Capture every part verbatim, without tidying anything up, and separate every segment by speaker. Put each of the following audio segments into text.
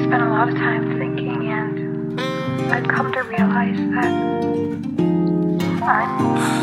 Speaker 1: spent a lot of time thinking, and I've come to realize that I'm,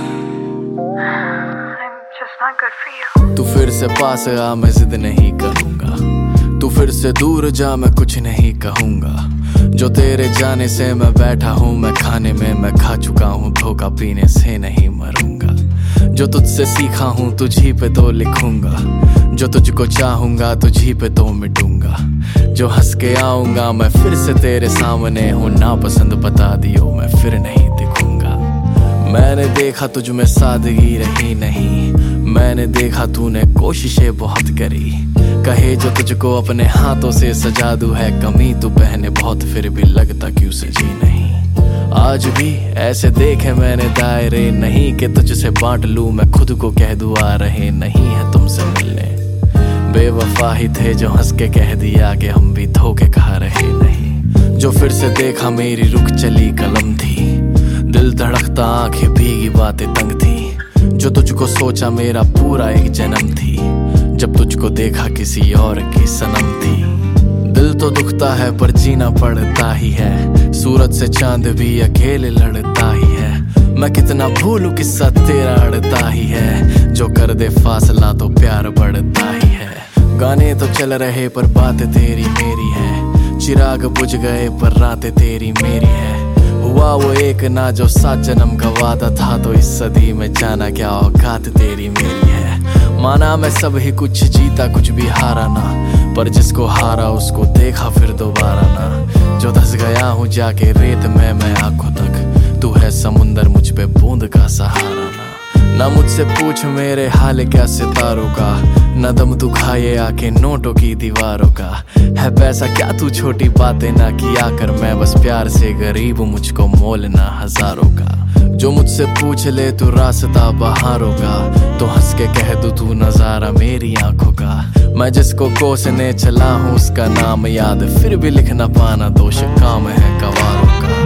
Speaker 1: I'm just not good for you.
Speaker 2: तू फिर से पास आ, मैं जिद नहीं करूंगा। तू फिर से दूर जा, मैं कुछ नहीं कहूंगा। जो तेरे जाने से मैं बैठा हूँ, मैं खाने में मैं खा चुका हूँ, धोखा पीने से नहीं मरूंगा। जो तुझसे सीखा हूँ तुझी पे तो लिखूंगा, जो तुझको चाहूंगा तुझी पे तो मिटूंगा। जो हंस के आऊंगा मैं फिर से तेरे सामने हूँ, ना पसंद बता दियो मैं फिर नहीं दिखूंगा। मैंने देखा तुझ में सादगी रही नहीं, मैंने देखा तूने कोशिशें बहुत करी। कहे जो तुझको अपने हाथों से सजा दूं है कमी, तू पहने बहुत फिर भी लगता क्यों सजी नहीं। आज भी ऐसे देखे मैंने दायरे नहीं कि तुझसे बांट लूं, मैं खुद को कह दूं आ रहे नहीं है तुमसे मिलने। बेवफा ही थे जो हंस के कह दिया कि हम भी धोखे खा रहे नहीं। जो फिर से देखा मेरी रुक चली कलम थी, दिल धड़कता आंखें भीगी बातें तंग थी। जो तुझको सोचा मेरा पूरा एक जन्म थी, जब तुझको देखा किसी और की सनम थी। दिल तो दुखता है पर जीना पड़ता ही है, सूरज से चांद भी अकेले लड़ता ही है। मैं कितना भूलूं किस्सा तेरा अड़ता ही है, जो कर दे फासला तो प्यार बढ़ता ही है। गाने तो चल रहे पर बातें तेरी मेरी है, चिराग बुझ गए पर रातें तेरी मेरी है। हुआ वो एक ना जो सात जन्म का वादा था, तो इस सदी में जाना क्या औकात तेरी मेरी है। माना मैं सब ही कुछ जीता कुछ भी हारा ना, पर जिसको हारा उसको देखा फिर दोबारा ना। जो धस गया हूँ जाके रेत में मैं आंखों तक, तू है समुंदर मुझ पे बूंद का सहारा ना। ना मुझसे पूछ मेरे हाल क्या सितारों का, न दम तू खाए आके नोटों की दीवारों का। है पैसा क्या तू छोटी बातें ना किया कर, मैं बस प्यार से गरीब हूँ मुझको मोल ना हजारों का। जो मुझसे पूछ ले तू रास्ता बहारों का, तो हंस के कह दू तू नजारा मेरी आंखों का। मैं जिसको कोसने चला हूँ उसका नाम याद, फिर भी लिख ना पाना दोष काम है गवारों का।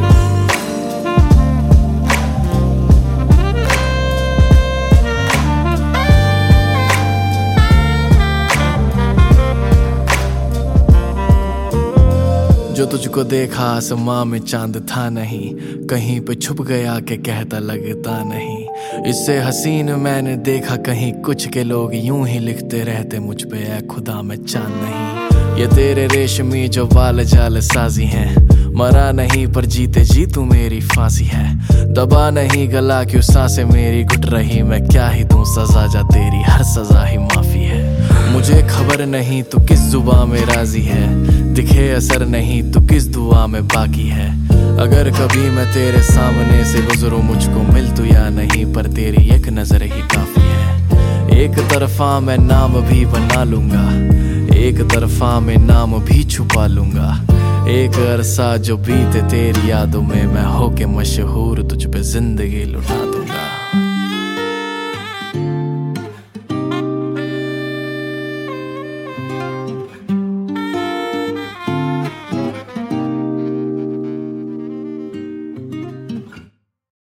Speaker 2: जो तुझको देखा आसमां में चांद था नहीं, कहीं पे छुप गया के कहता लगता नहीं। इससे हसीन मैंने देखा कहीं कुछ के लोग यूं ही लिखते रहते मुझ पे ऐ खुदा मैं चांद नहीं। ये तेरे रेशमी जो बाल जाल साजी हैं, मरा नहीं पर जीते जी तू मेरी फांसी है। दबा नहीं गला क्यों सांसें मेरी घुट रही, मैं क्या ही दूं सजा जा तेरी हर सजा ही माफी है। मुझे खबर नहीं तू किस जुबां में राजी है, दिखे असर नहीं तू किस दुआ में बाकी है। अगर कभी मैं तेरे सामने से गुजरूं मुझको मिल तू या नहीं, पर तेरी एक नजर ही काफी है। एक तरफा मैं नाम भी बना लूंगा, एक तरफा मैं नाम भी छुपा लूंगा। एक अरसा जो बीते तेरी यादों में, मैं होके मशहूर तुझ पे जिंदगी लुटा दूंगा।